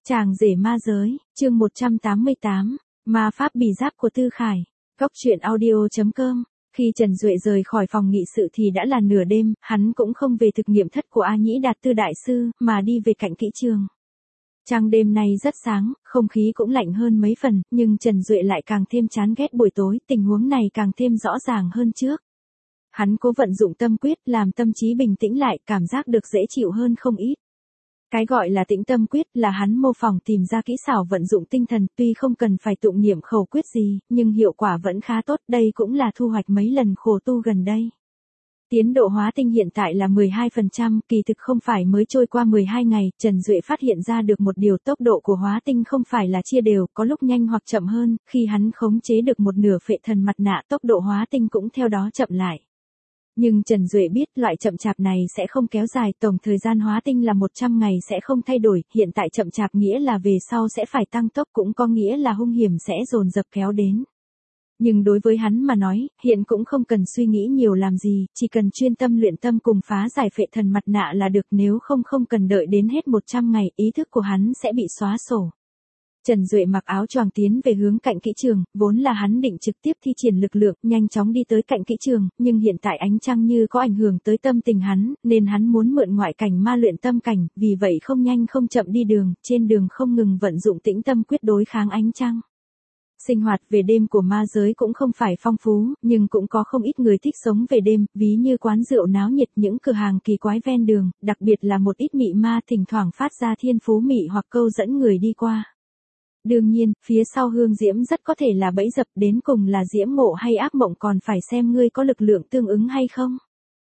Chàng rể ma giới, chương 188, ma pháp bì giáp của Tư Khải. Góc truyện audio.com. Khi Trần Duệ rời khỏi phòng nghị sự thì đã là nửa đêm, hắn cũng không về thực nghiệm thất của A Nhĩ Đạt Tư đại sư, mà đi về cạnh kỹ trường. Trăng đêm nay rất sáng, không khí cũng lạnh hơn mấy phần, nhưng Trần Duệ lại càng thêm chán ghét buổi tối, tình huống này càng thêm rõ ràng hơn trước. Hắn cố vận dụng tâm quyết, làm tâm trí bình tĩnh lại, cảm giác được dễ chịu hơn không ít. Cái gọi là tĩnh tâm quyết là hắn mô phỏng tìm ra kỹ xảo vận dụng tinh thần, tuy không cần phải tụng niệm khẩu quyết gì, nhưng hiệu quả vẫn khá tốt, đây cũng là thu hoạch mấy lần khổ tu gần đây. Tiến độ hóa tinh hiện tại là 12%, kỳ thực không phải mới trôi qua 12 ngày, Trần Duệ phát hiện ra được một điều, tốc độ của hóa tinh không phải là chia đều, có lúc nhanh hoặc chậm hơn, khi hắn khống chế được một nửa phệ thần mặt nạ, tốc độ hóa tinh cũng theo đó chậm lại. Nhưng Trần Duệ biết loại chậm chạp này sẽ không kéo dài, tổng thời gian hóa tinh là 100 ngày sẽ không thay đổi, hiện tại chậm chạp nghĩa là về sau sẽ phải tăng tốc, cũng có nghĩa là hung hiểm sẽ dồn dập kéo đến. Nhưng đối với hắn mà nói, hiện cũng không cần suy nghĩ nhiều làm gì, chỉ cần chuyên tâm luyện tâm cùng phá giải phệ thần mặt nạ là được, nếu không cần đợi đến hết 100 ngày, ý thức của hắn sẽ bị xóa sổ. Trần Duệ mặc áo choàng tiến về hướng cạnh kỹ trường, vốn là hắn định trực tiếp thi triển lực lượng, nhanh chóng đi tới cạnh kỹ trường, nhưng hiện tại ánh trăng như có ảnh hưởng tới tâm tình hắn, nên hắn muốn mượn ngoại cảnh ma luyện tâm cảnh, vì vậy không nhanh không chậm đi đường, trên đường không ngừng vận dụng tĩnh tâm quyết đối kháng ánh trăng. Sinh hoạt về đêm của ma giới cũng không phải phong phú, nhưng cũng có không ít người thích sống về đêm, ví như quán rượu náo nhiệt, những cửa hàng kỳ quái ven đường, đặc biệt là một ít mị ma thỉnh thoảng phát ra thiên phú mị hoặc câu dẫn người đi qua. Đương nhiên, phía sau hương diễm rất có thể là bẫy dập, đến cùng là diễm ngộ hay ác mộng còn phải xem ngươi có lực lượng tương ứng hay không.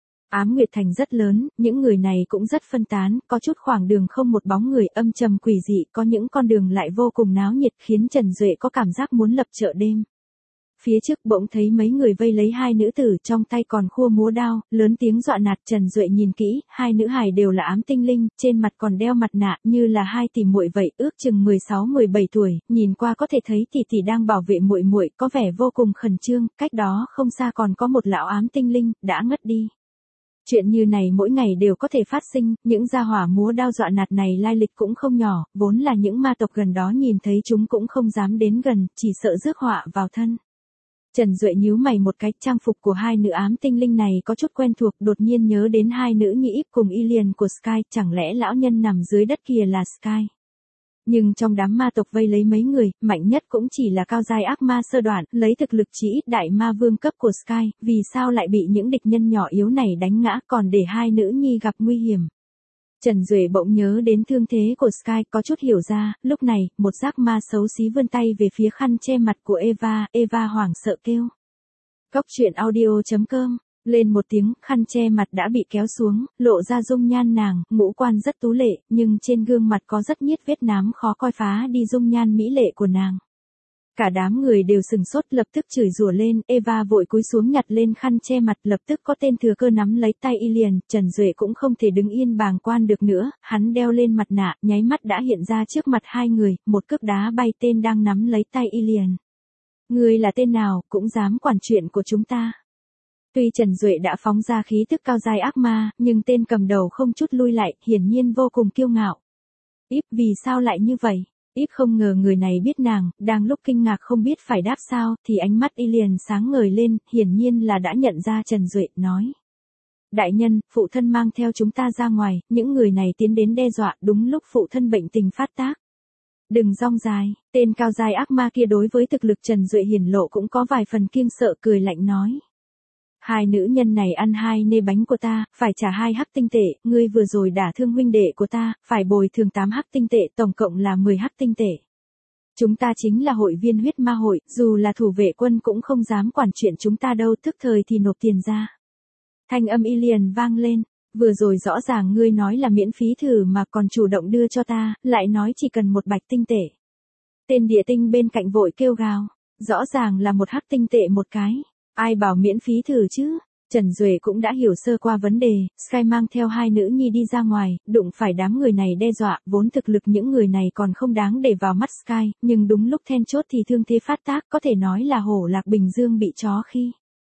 Ám Nguyệt Thành rất lớn, những người này cũng rất phân tán, có chút khoảng đường không một bóng người, âm trầm quỷ dị, có những con đường lại vô cùng náo nhiệt, khiến Trần Duệ có cảm giác muốn lập chợ đêm. Phía trước bỗng thấy mấy người vây lấy hai nữ tử, trong tay còn khua múa đao, lớn tiếng dọa nạt. Trần Duệ nhìn kỹ, hai nữ hài đều là ám tinh linh, trên mặt còn đeo mặt nạ, như là hai tỷ muội vậy, ước chừng 16-17 tuổi, nhìn qua có thể thấy tỷ tỷ đang bảo vệ muội muội, có vẻ vô cùng khẩn trương, cách đó không xa còn có một lão ám tinh linh, đã ngất đi. Chuyện như này mỗi ngày đều có thể phát sinh, những gia hỏa múa đao dọa nạt này lai lịch cũng không nhỏ, vốn là những ma tộc gần đó nhìn thấy chúng cũng không dám đến gần, chỉ sợ rước họa vào thân. Trần Duệ nhíu mày một cái, trang phục của hai nữ ám tinh linh này có chút quen thuộc, đột nhiên nhớ đến hai nữ nhĩ íp cùng Ilian của Sky, chẳng lẽ lão nhân nằm dưới đất kia là Sky. Nhưng trong đám ma tộc vây lấy mấy người, mạnh nhất cũng chỉ là cao giai ác ma sơ đoạn, lấy thực lực chỉ ít đại ma vương cấp của Sky, vì sao lại bị những địch nhân nhỏ yếu này đánh ngã, còn để hai nữ nhi gặp nguy hiểm. Trần Duệ bỗng nhớ đến thương thế của Sky, có chút hiểu ra, lúc này, một giác ma xấu xí vươn tay về phía khăn che mặt của Eva hoảng sợ kêu. Góc truyện audio.com. Lên một tiếng, khăn che mặt đã bị kéo xuống, lộ ra dung nhan nàng, ngũ quan rất tú lệ, nhưng trên gương mặt có rất nhiết vết nám khó coi phá đi dung nhan mỹ lệ của nàng. Cả đám người đều sừng sốt, lập tức chửi rủa lên, Eva vội cúi xuống nhặt lên khăn che mặt, lập tức có tên thừa cơ nắm lấy tay Ilian, Trần Duệ cũng không thể đứng yên bàng quan được nữa, hắn đeo lên mặt nạ, nháy mắt đã hiện ra trước mặt hai người, một cước đá bay tên đang nắm lấy tay Ilian. Ngươi là tên nào, cũng dám quản chuyện của chúng ta. Tuy Trần Duệ đã phóng ra khí tức cao giai ác ma, nhưng tên cầm đầu không chút lui lại, hiển nhiên vô cùng kiêu ngạo. Íp, vì sao lại như vậy? Íp không ngờ người này biết nàng, đang lúc kinh ngạc không biết phải đáp sao, thì ánh mắt Ilian sáng ngời lên, hiển nhiên là đã nhận ra Trần Duệ, nói. Đại nhân, phụ thân mang theo chúng ta ra ngoài, những người này tiến đến đe dọa, đúng lúc phụ thân bệnh tình phát tác. Đừng rong dài, tên cao giai ác ma kia đối với thực lực Trần Duệ hiển lộ cũng có vài phần kiêng sợ, cười lạnh nói. Hai nữ nhân này ăn hai nê bánh của ta, phải trả 2 hắc tinh tệ, ngươi vừa rồi đả thương huynh đệ của ta, phải bồi thường 8 hắc tinh tệ, tổng cộng là 10 hắc tinh tệ. Chúng ta chính là hội viên huyết ma hội, dù là thủ vệ quân cũng không dám quản chuyện chúng ta đâu, tức thời thì nộp tiền ra. Thanh âm Ilian vang lên, vừa rồi rõ ràng ngươi nói là miễn phí thử mà còn chủ động đưa cho ta, lại nói chỉ cần 1 bạch tinh tệ. Tên địa tinh bên cạnh vội kêu gào, rõ ràng là 1 hắc tinh tệ một cái. Ai bảo miễn phí thử chứ? Trần Duệ cũng đã hiểu sơ qua vấn đề, Sky mang theo hai nữ nhi đi ra ngoài, đụng phải đám người này đe dọa, vốn thực lực những người này còn không đáng để vào mắt Sky, nhưng đúng lúc then chốt thì thương thế phát tác, có thể nói là hổ lạc bình dương bị chó khi.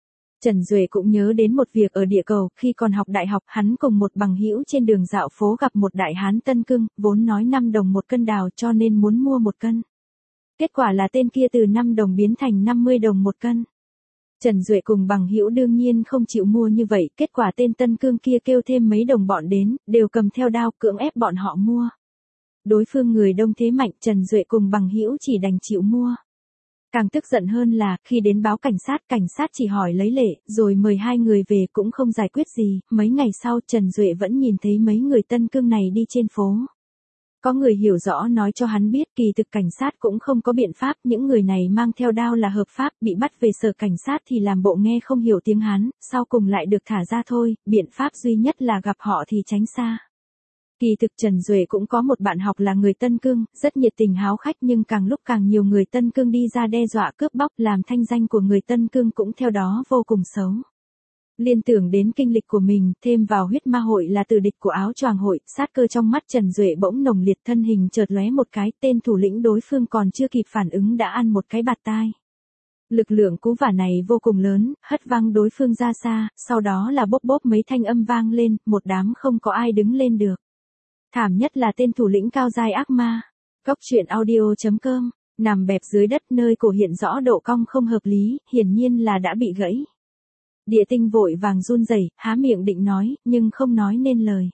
Trần Duệ cũng nhớ đến một việc ở địa cầu, khi còn học đại học, hắn cùng một bằng hữu trên đường dạo phố gặp một đại hán Tân Cương, vốn nói 5 đồng một cân đào cho nên muốn mua 1 cân. Kết quả là tên kia từ 5 đồng biến thành 50 đồng 1 cân. Trần Duệ cùng bằng hữu đương nhiên không chịu mua như vậy, kết quả tên Tân Cương kia kêu thêm mấy đồng bọn đến, đều cầm theo đao cưỡng ép bọn họ mua. Đối phương người đông thế mạnh, Trần Duệ cùng bằng hữu chỉ đành chịu mua. Càng tức giận hơn là, khi đến báo cảnh sát chỉ hỏi lấy lệ, rồi mời 2 người về cũng không giải quyết gì, mấy ngày sau Trần Duệ vẫn nhìn thấy mấy người Tân Cương này đi trên phố. Có người hiểu rõ nói cho hắn biết kỳ thực cảnh sát cũng không có biện pháp, những người này mang theo đao là hợp pháp, bị bắt về sở cảnh sát thì làm bộ nghe không hiểu tiếng Hán, sau cùng lại được thả ra thôi, biện pháp duy nhất là gặp họ thì tránh xa. Kỳ thực Trần Duệ cũng có một bạn học là người Tân Cương, rất nhiệt tình háo khách nhưng càng lúc càng nhiều người Tân Cương đi ra đe dọa cướp bóc làm thanh danh của người Tân Cương cũng theo đó vô cùng xấu. Liên tưởng đến kinh lịch của mình, thêm vào huyết ma hội là tử địch của áo choàng hội, sát cơ trong mắt Trần Duệ bỗng nồng liệt, thân hình chợt lóe một cái, tên thủ lĩnh đối phương còn chưa kịp phản ứng đã ăn một cái bạt tai. Lực lượng cú vả này vô cùng lớn, hất văng đối phương ra xa, sau đó là bốp bốp mấy thanh âm vang lên, một đám không có ai đứng lên được. Thảm nhất là tên thủ lĩnh cao giai ác ma. Góc truyện audio.com, nằm bẹp dưới đất nơi cổ hiện rõ độ cong không hợp lý, hiển nhiên là đã bị gãy. Địa tinh vội vàng run rẩy, há miệng định nói, nhưng không nói nên lời.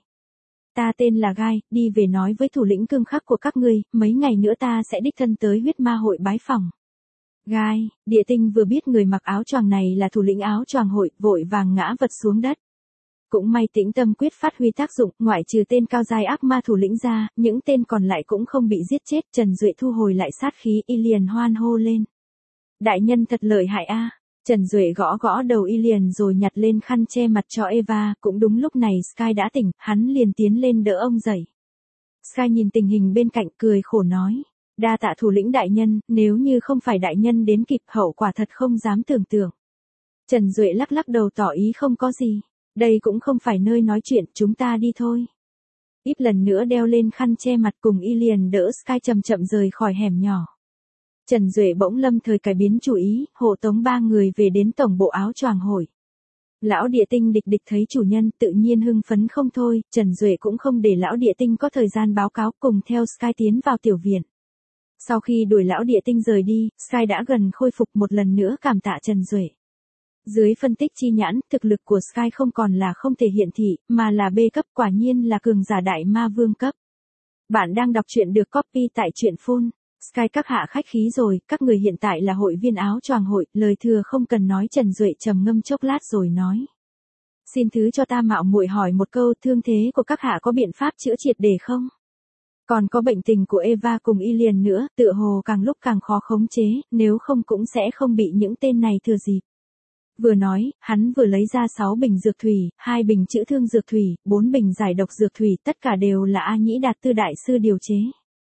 Ta tên là Gai, đi về nói với thủ lĩnh cương khắc của các ngươi, mấy ngày nữa ta sẽ đích thân tới huyết ma hội bái phỏng. Gai, địa tinh vừa biết người mặc áo choàng này là thủ lĩnh áo choàng hội, vội vàng ngã vật xuống đất. Cũng may tĩnh tâm quyết phát huy tác dụng, ngoại trừ tên cao giai ác ma thủ lĩnh ra, những tên còn lại cũng không bị giết chết, Trần Duệ thu hồi lại sát khí, y liền hoan hô lên. Đại nhân thật lợi hại a. Trần Duệ gõ gõ đầu y liền rồi nhặt lên khăn che mặt cho Eva, cũng đúng lúc này Sky đã tỉnh, hắn liền tiến lên đỡ ông dậy. Sky nhìn tình hình bên cạnh cười khổ nói, đa tạ thủ lĩnh đại nhân, nếu như không phải đại nhân đến kịp hậu quả thật không dám tưởng tượng. Trần Duệ lắc lắc đầu tỏ ý không có gì, đây cũng không phải nơi nói chuyện, chúng ta đi thôi. Ít lần nữa đeo lên khăn che mặt cùng y liền đỡ Sky chậm chậm rời khỏi hẻm nhỏ. Trần Duệ bỗng lâm thời cải biến chủ ý, hộ tống 3 người về đến tổng bộ áo choàng hội. Lão địa tinh địch địch thấy chủ nhân tự nhiên hưng phấn không thôi, Trần Duệ cũng không để lão địa tinh có thời gian báo cáo, cùng theo Sky tiến vào tiểu viện. Sau khi đuổi lão địa tinh rời đi, Sky đã gần khôi phục, một lần nữa cảm tạ Trần Duệ. Dưới phân tích chi nhãn, thực lực của Sky không còn là không thể hiện thị, mà là B cấp, quả nhiên là cường giả đại ma vương cấp. Bạn đang đọc truyện được copy tại truyện Full. Sky các hạ khách khí rồi, các người hiện tại là hội viên áo choàng hội, lời thừa không cần nói. Trần Duệ trầm ngâm chốc lát rồi nói. Xin thứ cho ta mạo muội hỏi một câu, thương thế của các hạ có biện pháp chữa triệt để không? Còn có bệnh tình của Eva cùng y liền nữa, tựa hồ càng lúc càng khó khống chế, nếu không cũng sẽ không bị những tên này thừa dịp. Vừa nói, hắn vừa lấy ra 6 bình dược thủy, 2 bình chữa thương dược thủy, 4 bình giải độc dược thủy, tất cả đều là A Nhĩ Đạt Tư đại sư điều chế.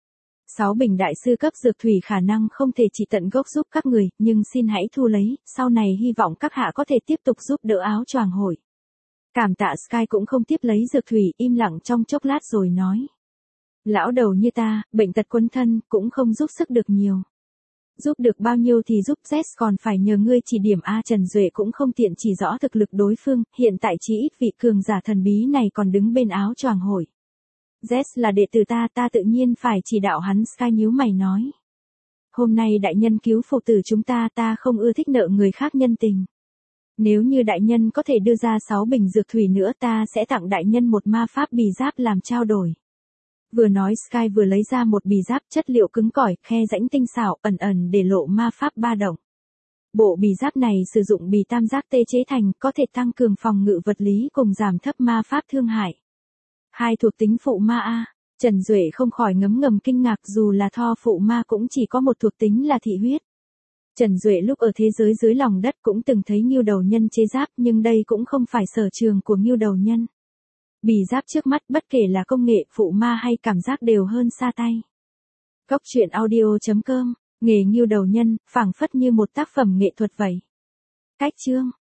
6 bình đại sư cấp dược thủy khả năng không thể chỉ tận gốc giúp các người, nhưng xin hãy thu lấy, sau này hy vọng các hạ có thể tiếp tục giúp đỡ áo choàng hội. Cảm tạ. Sky cũng không tiếp lấy dược thủy, im lặng trong chốc lát rồi nói. Lão đầu như ta, bệnh tật quấn thân, cũng không giúp sức được nhiều. Giúp được bao nhiêu thì giúp, Z còn phải nhờ ngươi chỉ điểm. A. Trần Duệ cũng không tiện chỉ rõ thực lực đối phương, hiện tại chỉ ít vị cường giả thần bí này còn đứng bên áo choàng hội. Z là đệ tử ta tự nhiên phải chỉ đạo hắn. Sky nhíu mày nói. Hôm nay đại nhân cứu phụ tử chúng ta không ưa thích nợ người khác nhân tình. Nếu như đại nhân có thể đưa ra 6 bình dược thủy nữa ta sẽ tặng đại nhân một ma pháp bì giáp làm trao đổi. Vừa nói Sky vừa lấy ra một bì giáp chất liệu cứng cỏi, khe rãnh tinh xảo, ẩn ẩn để lộ ma pháp ba động. Bộ bì giáp này sử dụng bì tam giác tê chế thành, có thể tăng cường phòng ngự vật lý cùng giảm thấp ma pháp thương hại. 2 thuộc tính phụ ma A. Trần Duệ không khỏi ngấm ngầm kinh ngạc, dù là Tho phụ ma cũng chỉ có một thuộc tính là thị huyết. Trần Duệ lúc ở thế giới dưới lòng đất cũng từng thấy Ngưu Đầu Nhân chế giáp, nhưng đây cũng không phải sở trường của Ngưu Đầu Nhân. Bì giáp trước mắt bất kể là công nghệ, phụ ma hay cảm giác đều hơn xa tay. Góc truyện audio.com, nghề Ngưu Đầu Nhân, phảng phất như một tác phẩm nghệ thuật vậy. Cách chương